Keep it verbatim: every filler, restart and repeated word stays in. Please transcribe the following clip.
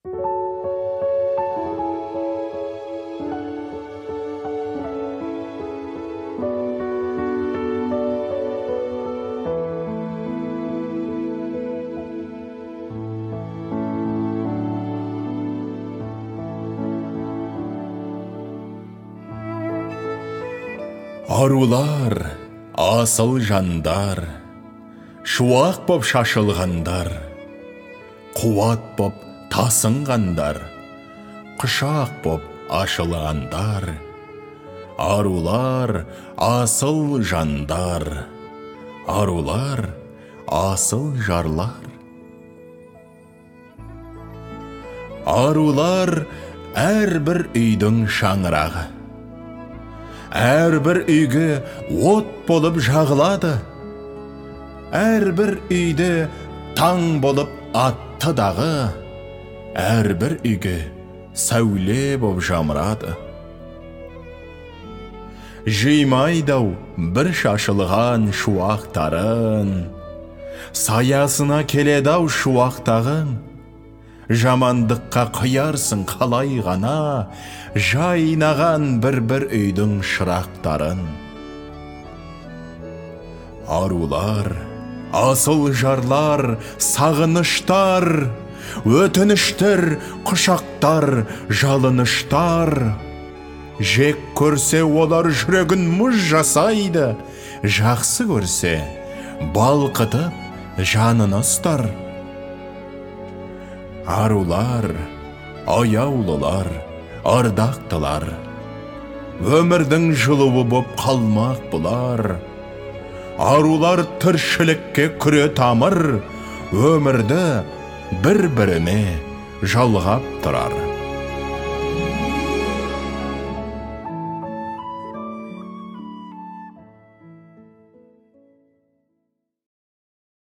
Арулар, асыл жандар, шуақ боп шашылғандар, қуат боп тасынғандар, құшақ боп ашылғандар. Арулар, асыл жандар, арулар, асыл жарлар. Арулар әрбір үйдің шаңырағы, әрбір үйге от болып жағылады, әрбір үйде таң болып атты дағы, әрбір үйге сәуле боп жамырады. Жимайдау бір шашылған шуақтарын, саясына келедау шуақтағың. Жамандыққа қиярсың қалай ғана, жайнаған бір-бір үйдің шырақтарын. Арулар, асыл жарлар, сағыныштар, өтініштер, құшақтар, жалыныштар. Жек көрсе олар жүрегін мұз жасайды, жақсы көрсе балқытып жанын ұстар. Арулар, аяулылар, ардақтылар, өмірдің жылуы боп қалмақ бұлар. Арулар тіршілікке күре тамыр, өмірді бір-біріне жалғап тұрар.